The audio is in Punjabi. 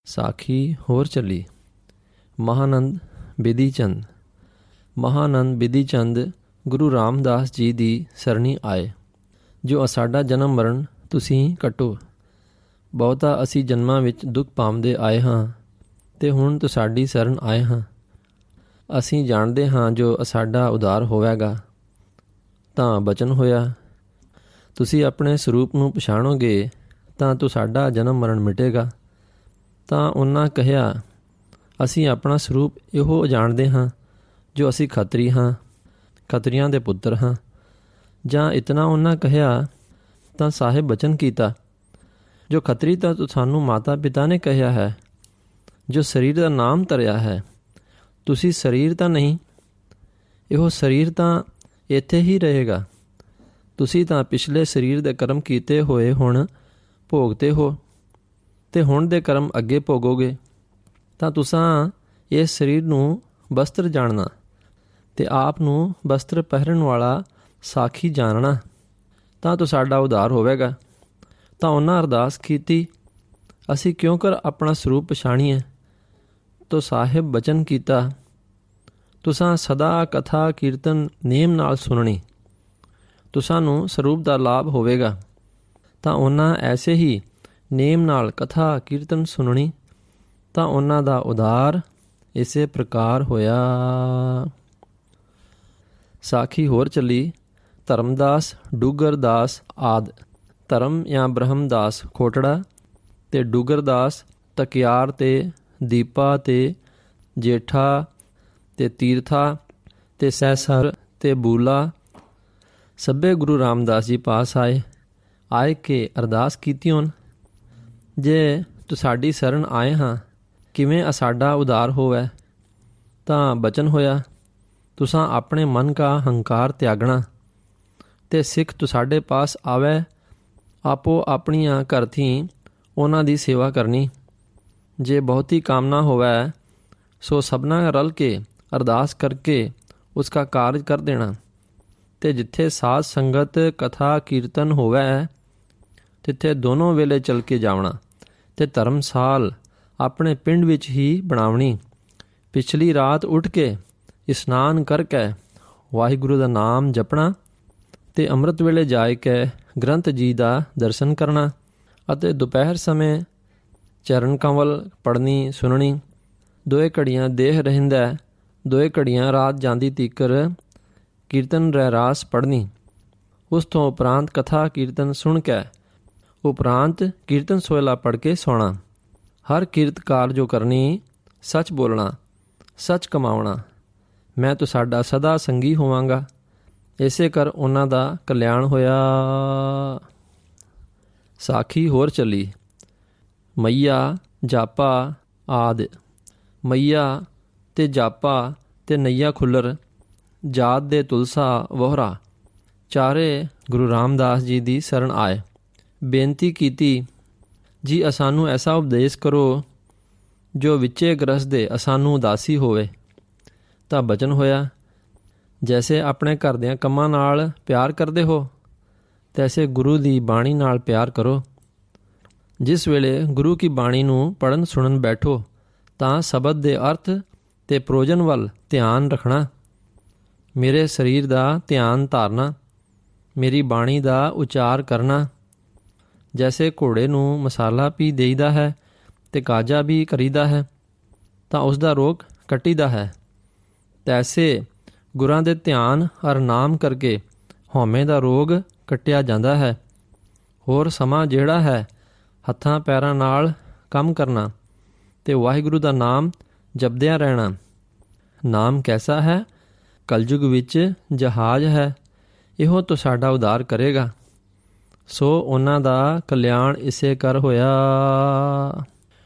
ਸਾਖੀ ਹੋਰ ਚੱਲੀ। ਮਹਾਨੰਦ ਬਿਧੀ ਚੰਦ। ਮਹਾਨੰਦ ਬਿਧੀ ਚੰਦ ਗੁਰੂ ਰਾਮਦਾਸ ਜੀ ਦੀ ਸਰਣੀ ਆਏ। ਜੋ ਸਾਡਾ ਜਨਮ ਮਰਨ ਤੁਸੀਂ ਕੱਟੋ। ਬਹੁਤਾ ਅਸੀਂ ਜਨਮਾਂ ਵਿੱਚ ਦੁੱਖ ਪਾਉਂਦੇ ਆਏ ਹਾਂ ਅਤੇ ਹੁਣ ਤੁਹਾਡੀ ਸ਼ਰਨ ਆਏ ਹਾਂ। ਅਸੀਂ ਜਾਣਦੇ ਹਾਂ ਜੋ ਸਾਡਾ ਉਧਾਰ ਹੋਵੇਗਾ। ਤਾਂ ਬਚਨ ਹੋਇਆ, ਤੁਸੀਂ ਆਪਣੇ ਸਰੂਪ ਨੂੰ ਪਛਾਣੋਗੇ ਤਾਂ ਤੁਹਾਡਾ ਜਨਮ ਮਰਨ ਮਿਟੇਗਾ। ਤਾਂ ਉਹਨਾਂ ਕਿਹਾ, ਅਸੀਂ ਆਪਣਾ ਸਰੂਪ ਇਹੋ ਜਾਣਦੇ ਹਾਂ ਜੋ ਅਸੀਂ ਖੱਤਰੀ ਹਾਂ, ਖੱਤਰੀਆਂ ਦੇ ਪੁੱਤਰ ਹਾਂ। ਜਾਂ ਇਤਨਾ ਉਹਨਾਂ ਕਿਹਾ ਤਾਂ ਸਾਹਿਬ ਬਚਨ ਕੀਤਾ, ਜੋ ਖੱਤਰੀ ਤਾਂ ਸਾਨੂੰ ਮਾਤਾ ਪਿਤਾ ਨੇ ਕਿਹਾ ਹੈ, ਜੋ ਸਰੀਰ ਦਾ ਨਾਮ ਧਰਿਆ ਹੈ। ਤੁਸੀਂ ਸਰੀਰ ਤਾਂ ਨਹੀਂ, ਇਹੋ ਸਰੀਰ ਤਾਂ ਇੱਥੇ ਹੀ ਰਹੇਗਾ। ਤੁਸੀਂ ਤਾਂ ਪਿਛਲੇ ਸਰੀਰ ਦੇ ਕਰਮ ਕੀਤੇ ਹੋਏ ਹੁਣ ਭੋਗਦੇ ਹੋ ਅਤੇ ਹੁਣ ਦੇ ਕਰਮ ਅੱਗੇ ਭੋਗੋਗੇ। ਤਾਂ ਤੁਸਾਂ ਇਸ ਸਰੀਰ ਨੂੰ ਬਸਤਰ ਜਾਣਨਾ ਅਤੇ ਆਪ ਨੂੰ ਬਸਤਰ ਪਹਿਰਨ ਵਾਲਾ ਸਾਖੀ ਜਾਣਨਾ, ਤਾਂ ਤੁਹਾਡਾ ਉਧਾਰ ਹੋਵੇਗਾ। ਤਾਂ ਉਹਨਾਂ ਅਰਦਾਸ ਕੀਤੀ, ਅਸੀਂ ਕਿਉਂ ਕਰ ਆਪਣਾ ਸਰੂਪ ਪਛਾਣੀਏ। ਤੋ ਸਾਹਿਬ ਬਚਨ ਕੀਤਾ, ਤੁਸਾਂ ਸਦਾ ਕਥਾ ਕੀਰਤਨ ਨੇਮ ਨਾਲ ਸੁਣਨੀ, ਤੁਸਾਂ ਨੂੰ ਸਰੂਪ ਦਾ ਲਾਭ ਹੋਵੇਗਾ। ਤਾਂ ਉਹਨਾਂ ਐਸੇ ਹੀ ਨੇਮ ਨਾਲ ਕਥਾ ਕੀਰਤਨ ਸੁਣਨੀ, ਤਾਂ ਉਹਨਾਂ ਦਾ ਉਧਾਰ ਇਸੇ ਪ੍ਰਕਾਰ ਹੋਇਆ। ਸਾਖੀ ਹੋਰ ਚੱਲੀ। ਧਰਮਦਾਸ ਡੂਗਰਦਾਸ ਆਦਿ। ਧਰਮ ਜਾਂ ਬ੍ਰਹਮਦਾਸ ਖੋਟੜਾ ਅਤੇ ਡੂਗਰਦਾਸ ਤਕਿਆਰ ਅਤੇ ਦੀਪਾ ਅਤੇ ਜੇਠਾ ਅਤੇ ਤੀਰਥਾ ਅਤੇ ਸਹਿਸਰ ਅਤੇ ਬੂਲਾ ਸਭੇ ਗੁਰੂ ਰਾਮਦਾਸ ਜੀ ਪਾਸ ਆਏ ਕੇ ਅਰਦਾਸ ਕੀਤੀ ਹੁਣ, ਜੇ ਤੁਹਾਡੀ ਸ਼ਰਨ ਆਏ ਹਾਂ, ਕਿਵੇਂ ਸਾਡਾ ਉਧਾਰ ਹੋਵੇ। ਤਾਂ ਬਚਨ ਹੋਇਆ, ਤੁਸਾਂ ਆਪਣੇ ਮਨ ਕਾ ਹੰਕਾਰ ਤਿਆਗਣਾ ਅਤੇ ਸਿੱਖ ਤੁਹਾਡੇ ਪਾਸ ਆਵੇ, ਆਪੋ ਆਪਣੀਆਂ ਘਰਥੀ ਉਹਨਾਂ ਦੀ ਸੇਵਾ ਕਰਨੀ। ਜੇ ਬਹੁਤੀ ਕਾਮਨਾ ਹੋਵੇ ਸੋ ਸਭਨਾ ਰਲ ਕੇ ਅਰਦਾਸ ਕਰਕੇ ਉਸਕਾ ਕਾਰਜ ਕਰ ਦੇਣਾ। ਅਤੇ ਜਿੱਥੇ ਸਾਧ ਸੰਗਤ ਕਥਾ ਕੀਰਤਨ ਹੋਵੇ ਤਿੱਥੇ ਦੋਨੋਂ ਵੇਲੇ ਚੱਲ ਕੇ ਜਾਵਣਾ ਅਤੇ ਧਰਮਸਾਲ ਆਪਣੇ ਪਿੰਡ ਵਿੱਚ ਹੀ ਬਣਾਵਣੀ। ਪਿਛਲੀ ਰਾਤ ਉੱਠ ਕੇ ਇਸ਼ਨਾਨ ਕਰਕੇ ਵਾਹਿਗੁਰੂ ਦਾ ਨਾਮ ਜਪਣਾ ਅਤੇ ਅੰਮ੍ਰਿਤ ਵੇਲੇ ਜਾ ਕੇ ਗ੍ਰੰਥ ਜੀ ਦਾ ਦਰਸ਼ਨ ਕਰਨਾ ਅਤੇ ਦੁਪਹਿਰ ਸਮੇਂ ਚਰਨ ਕੰਵਲ ਪੜ੍ਹਨੀ ਸੁਣਨੀ। 2 ਘੜੀਆਂ ਦੇਹ ਰਹਿੰਦਾ, 2 ਘੜੀਆਂ ਰਾਤ ਜਾਂਦੀ ਤੀਕਰ ਕੀਰਤਨ ਰਹਿਰਾਸ ਪੜ੍ਹਨੀ। ਉਸ ਤੋਂ ਉਪਰੰਤ ਕਥਾ ਕੀਰਤਨ ਸੁਣ ਕੇ ਉਪਰੰਤ ਕੀਰਤਨ ਸੋਹਿਲਾ ਪੜ੍ਹ ਕੇ ਸੌਣਾ। ਹਰ ਕਿਰਤ ਕਾਰ ਜੋ ਕਰਨੀ, ਸੱਚ ਬੋਲਣਾ, ਸੱਚ ਕਮਾਉਣਾ। ਮੈਂ ਤੁਹਾਡਾ ਸਦਾ ਸੰਗੀ ਹੋਵਾਂਗਾ। ਇਸੇ ਕਰ ਉਹਨਾਂ ਦਾ ਕਲਿਆਣ ਹੋਇਆ। ਸਾਖੀ ਹੋਰ ਚੱਲੀ। ਮਈਆ ਜਾਪਾ ਆਦਿ। ਮਈਆ ਅਤੇ ਜਾਪਾ ਅਤੇ ਨਈਆ ਖੁੱਲਰ ਜਾਤ ਦੇ ਤੁਲਸਾ ਵੋਹਰਾ ਚਾਰੇ ਗੁਰੂ ਰਾਮਦਾਸ ਜੀ ਦੀ ਸ਼ਰਨ ਆਏ। ਬੇਨਤੀ ਕੀਤੀ, ਜੀ ਅਸਾਨੂੰ ਐਸਾ ਉਪਦੇਸ਼ ਕਰੋ ਜੋ ਵਿੱਚੇ ਗ੍ਰਸਦੇ ਅਸਾਨੂੰ ਉਦਾਸੀ ਹੋਵੇ। ਤਾਂ ਬਚਨ ਹੋਇਆ, ਜੈਸੇ ਆਪਣੇ ਘਰ ਦਿਆਂ ਕੰਮਾਂ ਨਾਲ ਪਿਆਰ ਕਰਦੇ ਹੋ ਤੈਸੇ ਗੁਰੂ ਦੀ ਬਾਣੀ ਨਾਲ ਪਿਆਰ ਕਰੋ। ਜਿਸ ਵੇਲੇ ਗੁਰੂ ਕੀ ਬਾਣੀ ਨੂੰ ਪੜ੍ਹਨ ਸੁਣਨ ਬੈਠੋ ਤਾਂ ਸ਼ਬਦ ਦੇ ਅਰਥ ਅਤੇ ਪ੍ਰਯੋਜਨ ਵੱਲ ਧਿਆਨ ਰੱਖਣਾ। ਮੇਰੇ ਸਰੀਰ ਦਾ ਧਿਆਨ ਧਾਰਨਾ, ਮੇਰੀ ਬਾਣੀ ਦਾ ਉਚਾਰ ਕਰਨਾ। ਜੈਸੇ ਘੋੜੇ ਨੂੰ ਮਸਾਲਾ ਪੀ ਦੇਈਦਾ ਹੈ ਅਤੇ ਕਾਜਾ ਵੀ ਕਰੀਦਾ ਹੈ ਤਾਂ ਉਸ ਦਾ ਰੋਗ ਕੱਟੀਦਾ ਹੈ, ਤੈਸੇ ਗੁਰਾਂ ਦੇ ਧਿਆਨ ਹਰ ਨਾਮ ਕਰਕੇ ਹਉਮੈ ਦਾ ਰੋਗ ਕੱਟਿਆ ਜਾਂਦਾ ਹੈ। ਹੋਰ ਸਮਾਂ ਜਿਹੜਾ ਹੈ ਹੱਥਾਂ ਪੈਰਾਂ ਨਾਲ ਕੰਮ ਕਰਨਾ ਅਤੇ ਵਾਹਿਗੁਰੂ ਦਾ ਨਾਮ ਜਪਦਿਆਂ ਰਹਿਣਾ। ਨਾਮ ਕੈਸਾ ਹੈ, ਕਲਯੁਗ ਵਿੱਚ ਜਹਾਜ਼ ਹੈ, ਇਹੋ ਤੁਹਾਡਾ ਉਧਾਰ ਕਰੇਗਾ। ਸੋ ਉਹਨਾਂ ਦਾ ਕਲਿਆਣ ਇਸੇ ਕਰ ਹੋਇਆ।